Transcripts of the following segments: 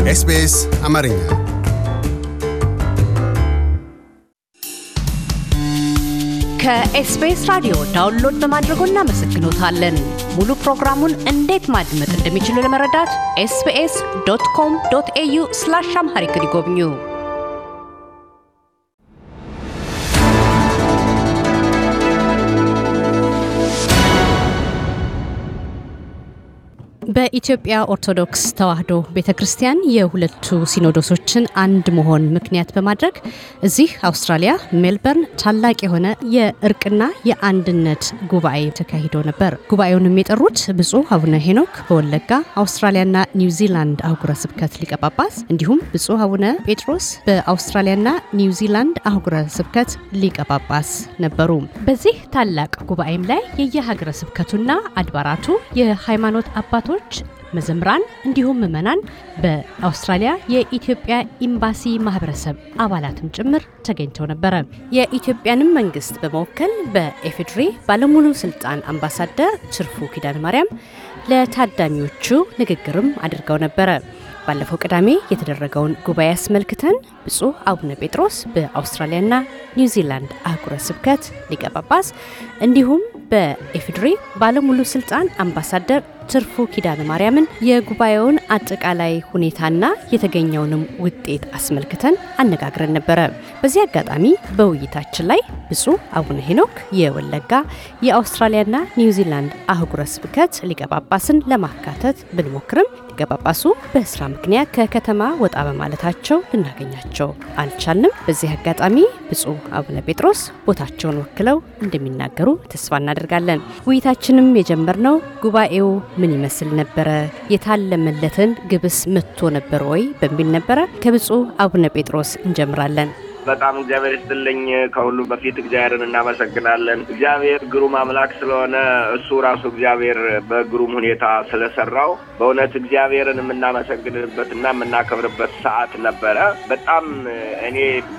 SBS አማርኛ ከኤስቢኤስ ራዲዮ ዳውንሎድ በማድረግ እናመሰግኖታለን። ሙሉ ፕሮግራሙን እንዴት ማድመጥ እንደሚችሉ ለመረዳት sbs.com.au/amharic ይጎብኙ። በኢትዮጵያ ኦርቶዶክስ ተዋሕዶ ቤተክርስቲያን የሁለቱ ሲኖዶሶችን አንድ መሆን ምክንያት በማድረግ እዚህ አውስትራሊያ ሜልበርን ታላቅ የሆነ የእርቅና የአንድነት ጉባኤ ተካሂዶ ነበር። ጉባኤውን የጠሩት ብፁዕ አቡነ ሄኖክ በወለጋ አውስትራሊያና ኒውዚላንድ አህጉረ ስብከት ሊቀ ጳጳስ እንዲሁም ብፁዕ አቡነ ጴጥሮስ በአውስትራሊያና ኒውዚላንድ አህጉረ ስብከት ሊቀ ጳጳስ ነበሩ። በዚህ ታላቅ ጉባኤም ላይ የየሀገረ ስብከቱና አድባራቱ የሃይማኖት አባቶች መዘምራን እንዲሁም ምዕመናን በአውስትራሊያ የኢትዮጵያ ኤምባሲ ማህበረሰብ አባላትም ጭምር ተገኝተው ነበር። የኢትዮጵያንም መንግስት በመወከል በኤፍድሪ ባለሙሉ ስልጣን አምባሳደር ትርፉ ኪዳነ ማርያም ለታዳሚዎቹ ንግግርም አድርገው ነበር። ባለፈው ቅዳሜ የተደረገውን ጉባኤ አስመልክተን ብፁዕ አቡነ ጴጥሮስ በአውስትራሊያና ኒውዚላንድ አህጉረ ስብከት ሊቀ ጳጳስ እንዲሁም በኤፍድሪ ባለሙሉ ስልጣን አምባሳደር ትርፉ ኪዳነ ማርያምን የጉባኤውን አጠቃላይ ሁኔታና የተገኘውንም ውጤት አስመልክተን አነጋግረን ነበር። በዚህ አጋጣሚ በውይይታችን ላይ ብፁዕ አቡነ ሄኖክ የወለጋ የአውስትራሊያና ኒውዚላንድ አህጉረ ስብከት ሊቀ ጳጳስን ለማካተት ብንሞክርም ሊቀ ጳጳሱ በስራ ምክንያት ከከተማ ወጣ በማለታቸው ልናገኛቸው አልቻልንም። በዚህ አጋጣሚ ብፁዕ አቡነ ጴጥሮስ ቦታቸውን ወክለው እንደሚናገሩ ተስፋ እናደርጋለን። ውይይታችንም የጀመርነው ጉባኤው ምን ይመስል ነበር፣ የታለመለትን ግብስ መጥቶ ነበር ወይ በሚል ነበር። ከብፁዕ አቡነ ጴጥሮስ እንጀምራለን። በጣም እግዚአብሔር ይስጥልኝ። ከሁሉ በፊት እግዚአብሔርን እናመሰግናለን። እግዚአብሔር ግሩም አምላክ ስለሆነ እሱ ራሱ እግዚአብሔር በግሩም ሁኔታ ስለሰራው በእውነት እግዚአብሔርን የምናመሰግንበትና የምናከብርበት ሰዓት ነበረ። በጣም እኔ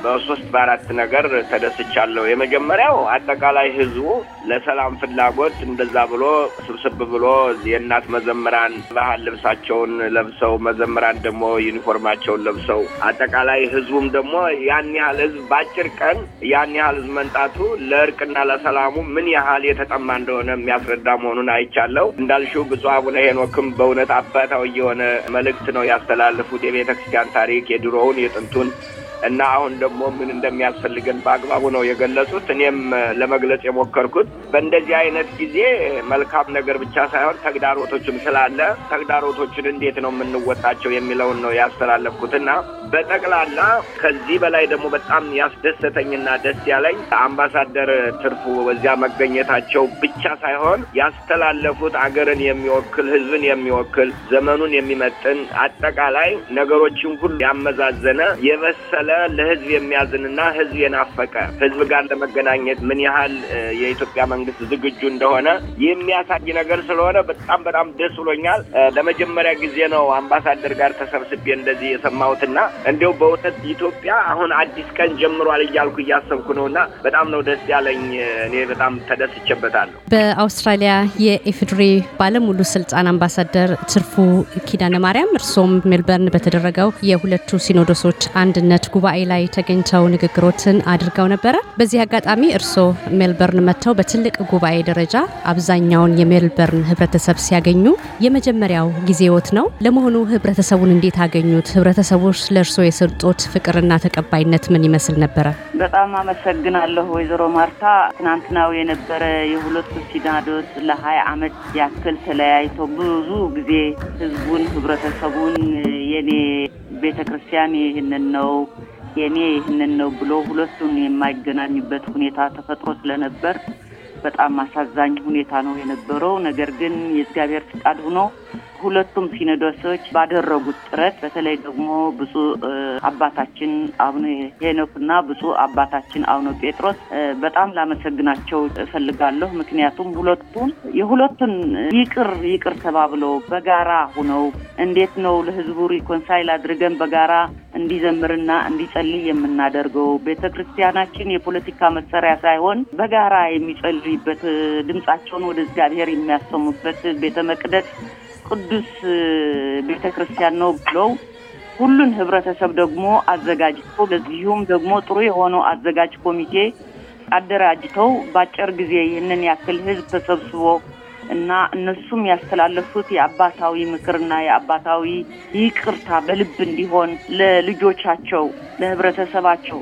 በ3-4 ነገር ተደስቻለሁ። የመጀመሪያው አጠቃላይ ህዝቡ ለሰላም ፍላጎት እንደዛ ብሎ ስብስብ ብሎ የእናት መዘምራን ባህል ልብሳቸውን ለብሰው መዘምራን ደግሞ ዩኒፎርማቸውን ለብሰው አጠቃላይ ህዝቡም ደግሞ ያን ያህል ህዝብ ባጭር ቀን ያን ያህል ህዝብ መንጣቱ ለእርቅና ለሰላሙ ምን ያህል የተጠማ እንደሆነ የሚያስረዳ መሆኑን አይቻለሁ። እንዳልሽው ብፁዕ አቡነ ሄኖክም በእውነት አባታዊ የሆነ መልእክት ነው ያስተላለፉት። የቤተክርስቲያን ታሪክ የድሮውን የጥንቱን እና አሁን ደግሞ ምን እንደሚያስፈልገን በአግባቡ ነው የገለጹት። እኔም ለመግለጽ የሞከርኩት በእንደዚህ አይነት ጊዜ መልካም ነገር ብቻ ሳይሆን ተግዳሮቶችም ስላለ ተግዳሮቶችን እንዴት ነው የምንወጣቸው የሚለውን ነው ያስተላለፍኩትና በጠቅላላ ከዚህ በላይ ደግሞ በጣም ያስደሰተኝና ደስ ያለኝ አምባሳደር ትርፉ በዚያ መገኘታቸው ብቻ ሳይሆን ያስተላለፉት አገርን የሚወክል ህዝብን የሚወክል ዘመኑን የሚመጥን አጠቃላይ ነገሮችን ሁሉ ያመዛዘነ የበሰለ ለህዝብ የሚያዝንና ህዝብ የናፈቀ ህዝብ ጋር ለመገናኘት ምን ያህል የኢትዮጵያ መንግስት ዝግጁ እንደሆነ የሚያሳይ ነገር ስለሆነ በጣም ደስ ብሎኛል። ለመጀመሪያ ጊዜ ነው አምባሳደር ጋር ተሰብስቤ እንደዚህ የሰማሁትና እንደው በእውነት ኢትዮጵያ አሁን አዲስ ቀን ጀምሯል እያልኩ እያሰብኩ ነውና በጣም ነው ደስ ያለኝ። እኔ በጣም ተደስቼበታለሁ። በአውስትራሊያ የኤፍድሪ ባለሙሉ ስልጣን አምባሳደር ትርፉ ኪዳነ ማርያም እርሶም ሜልበርን በተደረገው የሁለቱ ሲኖዶሶች አንድነት ጉባኤ ላይ ተገኝተው ንግግሮችን አድርገው ነበር። በዚህ አጋጣሚ እርሶ ሜልበርን መጥተው በትልቅ ጉባኤ ደረጃ አብዛኛውን የሜልበርን ህብረተሰብ ሲያገኙ የመጀመሪያው ጊዜዎት ነው። ለመሆኑ ህብረተሰቡን እንዴት አገኙት? ህብረተሰቡስ ለእርሶ የሰጡት ፍቅርና ተቀባይነት ምን ይመስል ነበር? በጣም አመሰግናለሁ ወይዘሮ ማርታ። ትናንትናው የነበረ የሁለቱ ሲኖዶስ ለ20 ዓመት ያክል ተለያይቶ ብዙ ጊዜ ህዝቡን ህብረተሰቡን የኔ ቤተክርስቲያን ይህንን ነው የኔ ይህንን ነው ብሎ ሁለቱን የማይገናኙበት ሁኔታ ተፈጥሮ ስለነበር በጣም አሳዛኝ ሁኔታ ነው የነበረው። ነገር ግን የእግዚአብሔር ፍቃድ ሆኖ ሁለቱም ሲኖዶሶች ባደረጉት ጥረት በተለይ ደግሞ ብፁዕ አባታችን አቡነ ሄኖክና ብፁዕ አባታችን አቡነ ጴጥሮስ በጣም ላመሰግናቸው እፈልጋለሁ። ምክንያቱም የሁለቱን ይቅር ተባብለው በጋራ ሆነው እንዴት ነው ለህዝቡ ሪኮንሳይል አድርገን በጋራ እንዲዘምርና እንዲጸልይ የምናደርገው? ቤተክርስቲያናችን የፖለቲካ መሳሪያ ሳይሆን በጋራ የሚጸልዩበት ድምጻቸውን ወደ እግዚአብሔር የሚያሰሙበት ቤተ መቅደስ ቅዱስ ቤተክርስቲያን ነው ብለው ሁሉን ህብረተሰብ ደግሞ አዘጋጅቶ ለዚሁም ደግሞ ጥሩ የሆነው አዘጋጅ ኮሚቴ አደራጅተው ባጭር ጊዜ ይህንን ያክል ህዝብ ተሰብስቦ እና እነሱም ያስተላለፉት የአባታዊ ምክርና የአባታዊ ይቅርታ በልብ እንዲሆን ለልጆቻቸው ለህብረተሰባቸው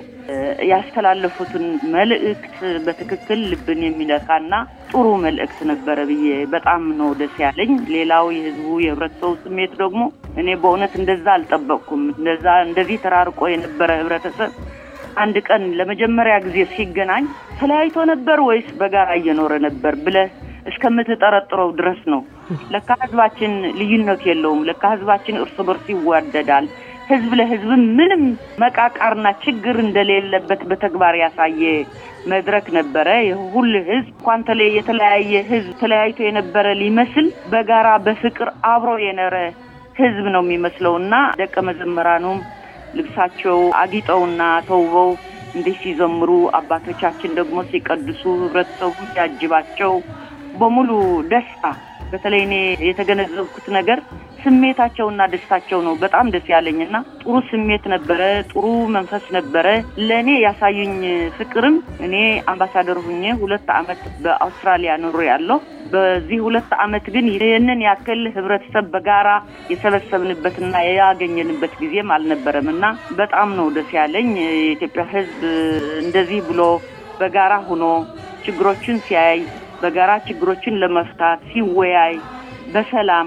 ያስተላለፉትን መልእክት በትክክል ልብን የሚነካና ጥሩ መልእክት ነበር ብዬ በጣም ነው ደስ ያለኝ። ሌላው የህዝቡ የህብረተሰቡ ስሜት ደግሞ እኔ በእውነት እንደዛ አልጠበቅኩም። እንደዚህ ተራርቆ የነበረ ህብረተሰብ አንድ ቀን ለመጀመሪያ ጊዜ ሲገናኝ ተለያይቶ ነበር ወይስ በጋራ እየኖረ ነበር ብለህ እስከምትጠረጥረው ድረስ ነው። ለካ ህዝባችን ልዩነት የለውም። ለካ ህዝባችን እርስ በርስ ይዋደዳል። ህዝብ ለህዝብ ምንም መቃቃርና ችግር እንደሌለበት በተግባር ያሳየ መድረክ ነበረ። የሁሉ ህዝብ እንኳን የተለያየ ህዝብ ተለያይቶ የነበረ ሊመስል በጋራ በፍቅር አብሮ የኖረ ህዝብ ነው የሚመስለውና ደቀ መዘምራኑም ልብሳቸው አጊጠውና ተውበው እንዲህ ሲዘምሩ አባቶቻችን ደግሞ ሲቀድሱ ህብረተሰቡ ሲያጅባቸው በሙሉ ደስታ በተለይ እኔ የተገነዘብኩት ነገር ስሜታቸውና ደስታቸው ነው በጣም ደስ ያለኝና ጥሩ ስሜት ነበረ፣ ጥሩ መንፈስ ነበረ። ለኔ ያሳዩኝ ፍቅርም እኔ አምባሳደር ሆኜ 2 አመት በአውስትራሊያ ኖሬያለሁ። በዚህ 2 አመት ግን ይሄንን ያክል ህብረተሰብ በጋራ የሰበሰብንበትና ያገኘንበት ጊዜም አልነበረምና በጣም ነው ደስ ያለኝ። የኢትዮጵያ ህዝብ እንደዚህ ብሎ በጋራ ሆኖ ችግሮችን ሲያይ በጋራ ችግሮችን ለመፍታት ሲወያይ በሰላም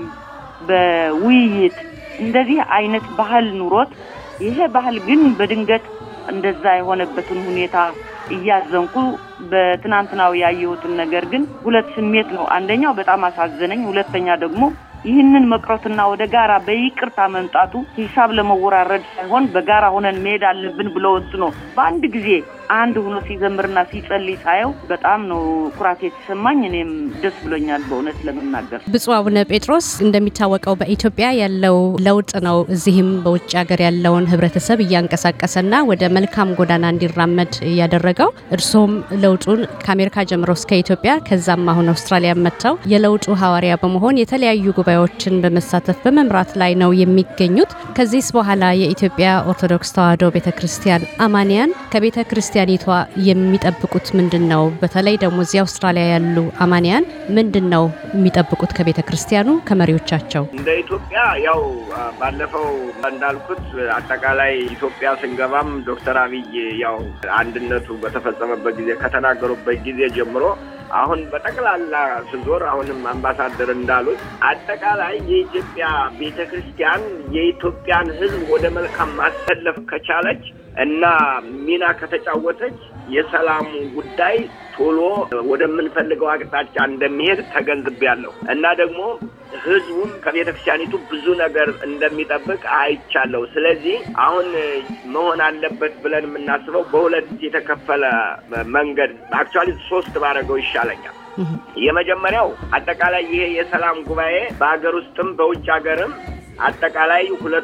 በውይይት እንደዚህ አይነት ባህል ኑሮት ይሄ ባህል ግን በድንገት እንደዛ የሆነበትን ሁኔታ እያዘንኩ በትናንትናው ያየሁትን ነገር ግን ሁለት ስሜት ነው። አንደኛው በጣም አሳዘነኝ፣ ሁለተኛ ደግሞ ይህንን መቅረትና ወደ ጋራ በይቅርታ መምጣቱ ሂሳብ ለመወራረድ ሳይሆን በጋራ ሆነን መሄድ አለብን ብሎ ወስኖ በአንድ ጊዜ አንድ ሆኖ ሲዘምርና ሲጸልይ ሳየው በጣም ነው ኩራት የተሰማኝ። እኔም ደስ ብሎኛል በእውነት ለመናገር። ብፁዕ አቡነ ጴጥሮስ እንደሚታወቀው በኢትዮጵያ ያለው ለውጥ ነው እዚህም በውጭ ሀገር ያለውን ህብረተሰብ እያንቀሳቀሰና ወደ መልካም ጎዳና እንዲራመድ ያደረገው። እርሶም ለውጡን ከአሜሪካ ጀምሮ እስከ ኢትዮጵያ ከዛም አሁን አውስትራሊያ መጥተው የለውጡ ሐዋርያ በመሆን የተለያዩ ጉባኤዎችን በመሳተፍ በመምራት ላይ ነው የሚገኙት። ከዚህስ በኋላ የኢትዮጵያ ኦርቶዶክስ ተዋሕዶ ቤተክርስቲያን አማንያን ከቤተክርስቲያኒቷ የሚጠብቁት ምንድነው? በተለይ ደግሞ እዚህ አውስትራሊያ ያሉ አማንያን ምንድነው የሚጠብቁት ከቤተክርስቲያኑ ከመሪዎቻቸው? እንደ ኢትዮጵያ ያው ባለፈው እንዳልኩት አጠቃላይ ኢትዮጵያ ስንገባም ዶክተር አብይ ያው አንድነቱ በተፈጸመበት ጊዜ ከተናገሩበት ጊዜ ጀምሮ አሁን በጠቅላላ ስዞር አሁንም አምባሳደር እንዳሉት አጠቃላይ የኢትዮጵያ ቤተክርስቲያን የኢትዮጵያን ሕዝብ ወደ መልካም ማሰለፍ ከቻለች እና ሚና ከተጫወተች የሰላሙ ጉዳይ ቶሎ ወደምንፈልገው አቅጣጫ እንደሚሄድ ተገንዝቤያለሁ እና ደግሞ ህዝቡም ከቤተክርስቲያኒቱ ብዙ ነገር እንደሚጠብቅ አይቻለሁ። ስለዚህ አሁን መሆን አለበት ብለን የምናስበው በሁለት የተከፈለ መንገድ አክቹአሊ 3 ባረገው ይሻለኛል። የመጀመሪያው አጠቃላይ ይሄ የሰላም ጉባኤ በአገር ውስጥም በውጭ ሀገርም አጠቃላይ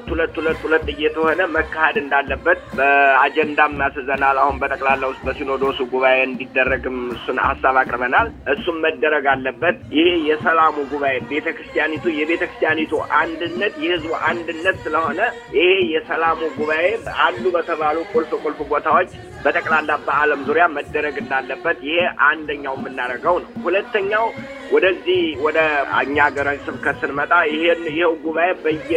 ሁለት እየተሆነ መካሄድ እንዳለበት በአጀንዳም ያስዘናል። አሁን በጠቅላላው በሲኖዶሱ ጉባኤ እንዲደረግም እሱን ሐሳብ አቅርበናል። እሱም መደረግ አለበት። ይሄ የሰላሙ ጉባኤ የቤተክርስቲያኒቱ አንድነት የህዝቡ አንድነት ስለሆነ ይሄ የሰላሙ ጉባኤ አሉ በተባሉ ቁልፍ ቦታዎች በጠቅላላ በዓለም ዙሪያ መደረግ እንዳለበት ይሄ አንደኛው የምናደርገው ነው። ሁለተኛው ወደዚህ ወደ እኛ ሀገር ስብከት ስንመጣ ይሄው ጉባኤ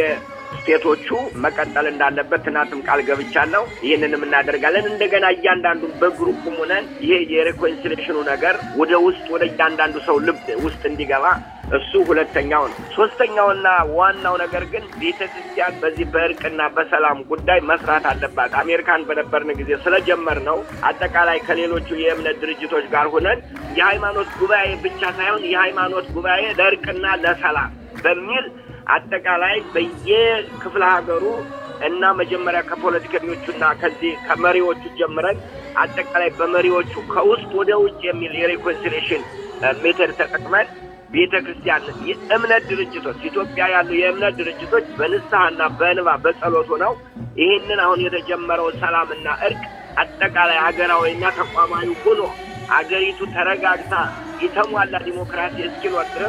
በየስቴቶቹ መቀጠል እንዳለበት ትናንትም ቃል ገብቻለሁ። ይሄንንም እናደርጋለን። እንደገና እያንዳንዱ በግሩፕ ሆነን ይሄ የሪኮንሲሊየሽኑ ነገር ወደ ውስጥ ወደ እያንዳንዱ ሰው ልብ ውስጥ እንዲገባ እሱ ሁለተኛው ነው። ሶስተኛውና ዋናው ነገር ግን ቤተክርስቲያን በዚህ በእርቅና በሰላም ጉዳይ መስራት አለባት። አሜሪካን በነበርን ጊዜ ስለጀመርነው አጠቃላይ ከሌሎቹ የእምነት ድርጅቶች ጋር ሆነን የሃይማኖት ጉባኤ ብቻ ሳይሆን የሃይማኖት ጉባኤ ለእርቅና ለሰላም በሚል አጠቃላይ በየክፍለ ሀገሩ እና መጀመሪያ ከፖለቲከኞቹና ከዚህ ከመሪዎቹ ጀምረን አጠቃላይ በመሪዎቹ ከውስጥ ወደ ውጭ የሚል የሪኮንሲሊየሽን ሜተድ ተጠቅመን ቤተክርስቲያን የእምነት ድርጅቶች ኢትዮጵያ ያሉ የእምነት ድርጅቶች በንስሐና በእንባ በጸሎት ሆነው ይሄንን አሁን የተጀመረው ሰላምና እርቅ አጠቃላይ ሀገራዊና ተቋማዊ ሆኖ አገሪቱ ተረጋግታ የተሟላ ዲሞክራሲ እስኪኖር ድረስ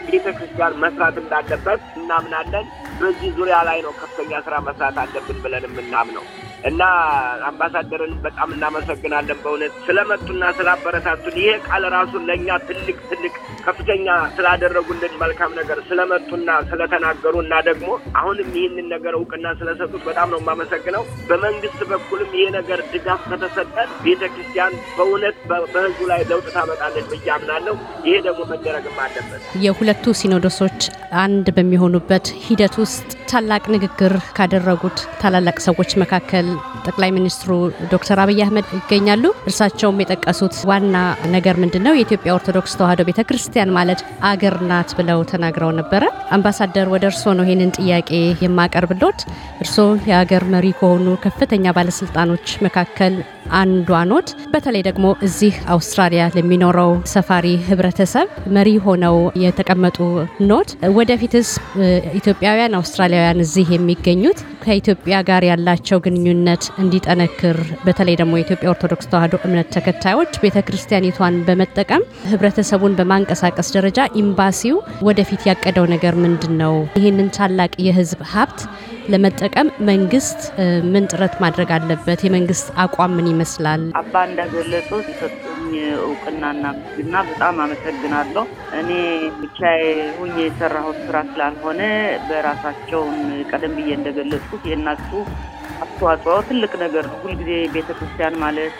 ቤተክርስቲያን መስራት እንዳለበት እናምናለን። በዚህ ዙሪያ ላይ ነው ከፍተኛ ስራ መስራት አለብን ብለን የምናምነው እና አምባሳደርን በጣም እናመሰግናለን በእውነት ስለመጡና ስላበረታቱን። ይሄ ቃል ራሱ ለኛ ትልቅ ከፍተኛ ስላደረጉልን መልካም ነገር ስለመጡና ስለተናገሩና ደግሞ አሁንም ይህንን ነገር እውቅና ስለሰጡት በጣም ነው የማመሰግነው። በመንግስት በኩልም ይሄ ነገር ድጋፍ ከተሰጠ ቤተክርስቲያን በእውነት በህዝቡ ላይ ለውጥ ታመጣለች ብዬ አምናለሁ። ይሄ ደግሞ መደረግም አለበት። የሁለቱ ሲኖዶሶች አንድ በሚሆኑበት ሂደት ውስጥ ታላቅ ንግግር ካደረጉት ታላላቅ ሰዎች መካከል ጠቅላይ ሚኒስትሩ ዶክተር አብይ አህመድ ይገኛሉ። እርሳቸውም የጠቀሱት ዋና ነገር ምንድነው? የኢትዮጵያ ኦርቶዶክስ ተዋሕዶ ቤተክርስቲያን ማለት አገር ናት ብለው ተናግረው ነበረ። አምባሳደር ወደ እርስዎ ነው ይሄንን ጥያቄ የማቀርብልዎት። እርስዎ የሀገር መሪ ከሆኑ ከፍተኛ ባለስልጣኖች መካከል አንዷ ኖት። በተለይ ደግሞ እዚህ አውስትራሊያ ለሚኖረው ሰፋሪ ህብረተሰብ መሪ ሆነው የተቀመጡ ኖት። ወደፊትስ ኢትዮጵያውያን አውስትራሊያውያን እዚህ የሚገኙት ከኢትዮጵያ ጋር ያላቸው ግንኙነት እንዲጠነክር በተለይ ደግሞ የኢትዮጵያ ኦርቶዶክስ ተዋሕዶ እምነት ተከታዮች ቤተክርስቲያኒቷን በመጠቀም ህብረተሰቡን በማንቀሳቀስ ደረጃ ኤምባሲው ወደፊት ያቀደው ነገር ምንድነው? ይህንን ታላቅ የህዝብ ሀብት ለመጠቀም መንግስት ምን ጥረት ማድረግ አለበት? የመንግስት አቋም ምን ይመስላል? አባ እንደገለጹት ሰጡኝ እውቅናና ምስጋና በጣም አመሰግናለሁ። እኔ ብቻዬ ሆኜ የሰራሁት ስራ ስላልሆነ በራሳቸው ቀደም ብዬ እንደገለጹት የእናቱ አስተዋጽኦ ትልቅ ነገር ነው። ሁልጊዜ ቤተክርስቲያን ማለት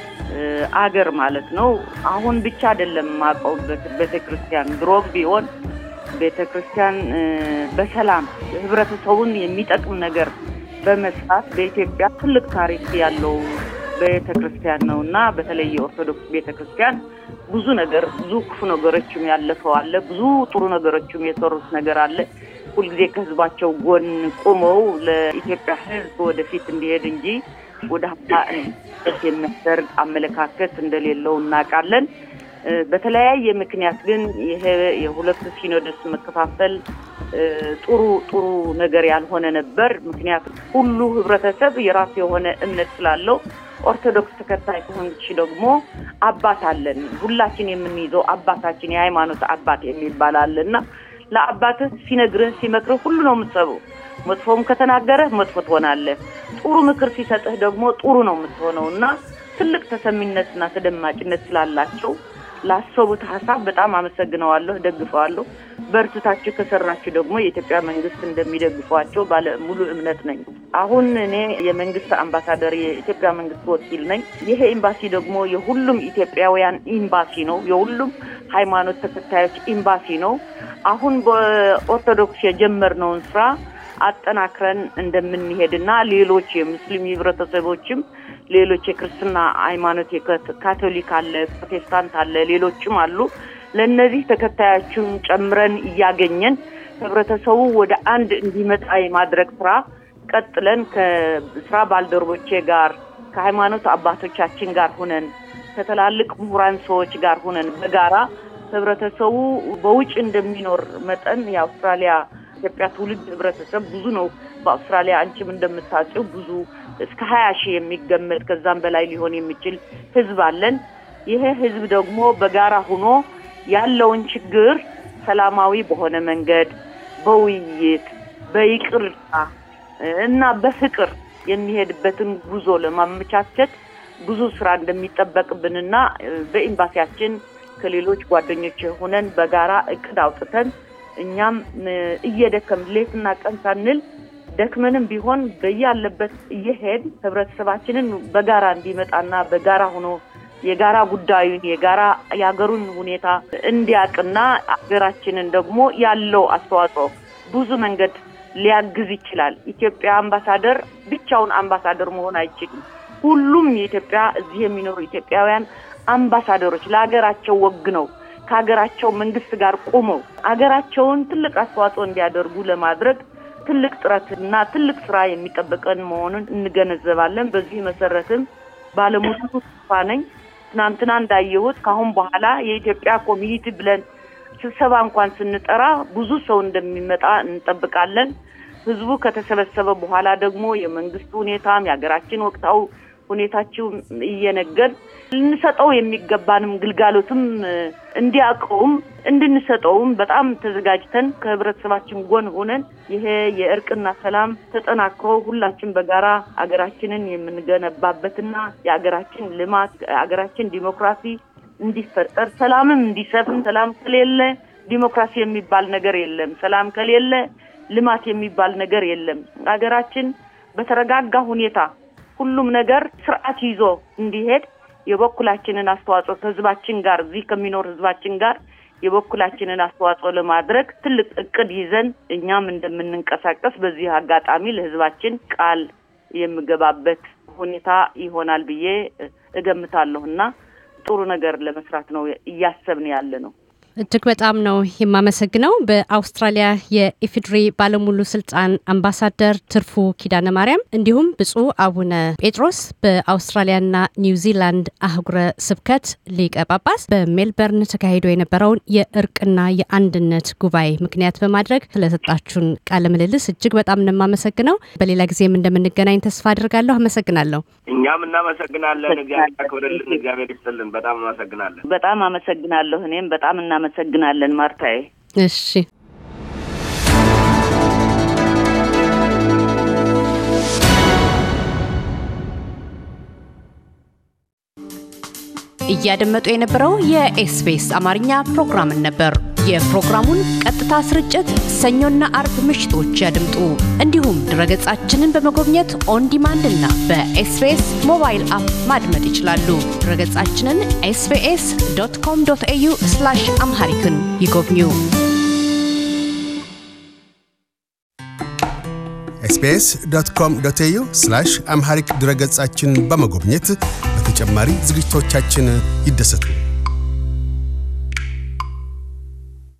አገር ማለት ነው። አሁን ብቻ አይደለም ማቀው ቤተክርስቲያን ድሮም ቢሆን ቤተክርስቲያን በሰላም ህብረተሰቡን የሚጠቅም ነገር በመስራት በኢትዮጵያ ትልቅ ታሪክ ያለው ቤተክርስቲያን ነውና በተለይ የኦርቶዶክስ ቤተክርስቲያን ብዙ ክፉ ነገሮችም ያለፈው አለ፣ ብዙ ጥሩ ነገሮችም የሰሩት ነገር አለ። ሁልጊዜ ከህዝባቸው ጎን ቆመው ለኢትዮጵያ ህዝብ ወደፊት እንዲሄድ እንጂ ወደ ኋላ የሚያደርግ አመለካከት እንደሌለው እናውቃለን። በተለያየ ምክንያት ግን ይሄ የሁለቱ ሲኖዶስ መከፋፈል ጥሩ ነገር ያልሆነ ነበር። ምክንያቱም ሁሉ ህብረተሰብ የራሱ የሆነ እምነት ስላለው ኦርቶዶክስ ተከታይ ከሆንሽ ደግሞ አባት አለን። ሁላችን የምንይዘው አባታችን የሃይማኖት አባት የሚባል አለና ለአባትህ ሲመክርህ ሁሉ ነው የምትሰበው። መጥፎም ከተናገረ መጥፎ ትሆናለህ፣ ጥሩ ምክር ሲሰጥህ ደግሞ ጥሩ ነው የምትሆነውና ትልቅ ተሰሚነትና ተደማጭነት ስላላቸው ላሰቡት ሐሳብ በጣም አመሰግናለሁ፣ ደግፈዋለሁ። በርትታችሁ ከሰራችሁ ደግሞ የኢትዮጵያ መንግስት እንደሚደግፏቸው ባለ ሙሉ እምነት ነኝ። አሁን እኔ የመንግስት አምባሳደር የኢትዮጵያ መንግስት ወኪል ነኝ። ይሄ ኤምባሲ ደግሞ የሁሉም ኢትዮጵያውያን ኤምባሲ ነው፣ የሁሉም ሃይማኖት ተከታዮች ኤምባሲ ነው። አሁን በኦርቶዶክስ የጀመርነውን ስራ አጠናክረን እንደምንሄድና ሌሎች የሙስሊም ህብረተሰቦችም ሌሎች የክርስትና ሃይማኖት ካቶሊክ አለ፣ ፕሮቴስታንት አለ፣ ሌሎችም አሉ። ለነዚህ ተከታዮችን ጨምረን እያገኘን ህብረተሰቡ ወደ አንድ እንዲመጣ የማድረግ ስራ ቀጥለን ከስራ ባልደረቦቼ ጋር ከሃይማኖት አባቶቻችን ጋር ሆነን ከተላልቅ ምሁራን ሰዎች ጋር ሆነን በጋራ ህብረተሰቡ በውጭ እንደሚኖር መጠን የአውስትራሊያ ኢትዮጵያ ትውልድ ህብረተሰብ ብዙ ነው። በአውስትራሊያ አንቺም እንደምታውቂው ብዙ እስከ 20,000 የሚገመት ከዛም በላይ ሊሆን የሚችል ህዝብ አለን። ይሄ ህዝብ ደግሞ በጋራ ሆኖ ያለውን ችግር ሰላማዊ በሆነ መንገድ በውይይት በይቅርታ እና በፍቅር የሚሄድበትን ጉዞ ለማመቻቸት ብዙ ስራ እንደሚጠበቅብንና በኤምባሲያችን ከሌሎች ጓደኞች ሆነን በጋራ እቅድ አውጥተን እኛም እየደከምን ሌትና ቀን ሳንል ደክመንም ቢሆን በያለበት እየሄድ ህብረተሰባችንን በጋራ እንዲመጣና በጋራ ሆኖ የጋራ ጉዳዩን የጋራ ያገሩን ሁኔታ እንዲያቅና አገራችንን ደግሞ ያለው አስተዋጽኦ ብዙ መንገድ ሊያግዝ ይችላል። ኢትዮጵያ አምባሳደር ብቻውን አምባሳደር መሆን አይችልም። ሁሉም የኢትዮጵያ እዚህ የሚኖሩ ኢትዮጵያውያን አምባሳደሮች ለሀገራቸው ወግነው ከሀገራቸው መንግስት ጋር ቆመው አገራቸውን ትልቅ አስተዋጽኦ እንዲያደርጉ ለማድረግ ትልቅ ጥረትና ትልቅ ስራ የሚጠበቀን መሆኑን እንገነዘባለን። በዚህ መሰረትም ባለሙሉ ተስፋ ነኝ። ትናንትና እንዳየሁት ካሁን በኋላ የኢትዮጵያ ኮሚኒቲ ብለን ስብሰባ እንኳን ስንጠራ ብዙ ሰው እንደሚመጣ እንጠብቃለን። ህዝቡ ከተሰበሰበ በኋላ ደግሞ የመንግስቱ ሁኔታም የሀገራችን ወቅታው ሁኔታቸው እየነገር ልንሰጠው የሚገባንም ግልጋሎትም እንዲያቀውም እንድንሰጠውም በጣም ተዘጋጅተን ከህብረተሰባችን ጎን ሆነን ይሄ የእርቅና ሰላም ተጠናክሮ ሁላችን በጋራ አገራችንን የምንገነባበትና የአገራችን ልማት አገራችን ዲሞክራሲ እንዲፈጠር ሰላምም እንዲሰፍን ሰላም ከሌለ ዲሞክራሲ የሚባል ነገር የለም ሰላም ከሌለ ልማት የሚባል ነገር የለም አገራችን በተረጋጋ ሁኔታ ሁሉም ነገር ስርዓት ይዞ እንዲሄድ የበኩላችንን አስተዋጽኦ ህዝባችን ጋር እዚህ ከሚኖር ህዝባችን ጋር የበኩላችንን አስተዋጽኦ ለማድረግ ትልቅ እቅድ ይዘን እኛም እንደምንንቀሳቀስ በዚህ አጋጣሚ ለህዝባችን ቃል የምገባበት ሁኔታ ይሆናል ብዬ እገምታለሁና ጥሩ ነገር ለመስራት ነው እያሰብን ያለ ነው እጅግ በጣም ነው የማመሰግነው በአውስትራሊያ የኢፌድሪ ባለሙሉ ስልጣን አምባሳደር ትርፉ ኪዳነ ማርያም እንዲሁም ብፁዕ አቡነ ጴጥሮስ በአውስትራሊያና ኒውዚላንድ አህጉረ ስብከት ሊቀ ጳጳስ በሜልበርን ተካሂዶ የነበረውን የእርቅና የአንድነት ጉባኤ ምክንያት በማድረግ ስለሰጣችሁን ቃለ ምልልስ እጅግ በጣም ነው የማመሰግነው በሌላ ጊዜም እንደምንገናኝ ተስፋ አድርጋለሁ አመሰግናለሁ እኛም እናመሰግናለን እግዚአብሔር ያክብርልን እግዚአብሔር ይስጥልን በጣም አመሰግናለሁ እኔም በጣም እናመሰግናለን ማርታዬ እሺ እያደመጡ የነበረው የኤስቢኤስ አማርኛ ፕሮግራም ነበር የፕሮግራሙን ቀጥታ ስርጭት ሰኞና አርብ ምሽቶች ያድምጡ እንዲሁም ድረገጻችንን በመጎብኘት ኦን ዲማንድ እና በኤስቢኤስ ሞባይል አፕ ማድመጥ ይችላሉ ድረገጻችንን sbs.com.au/amharican ይጎብኙ sbs.com.au/amharic ድረገጻችንን በመጎብኘት በተጨማሪ ዝግጅቶቻችን ይደሰቱ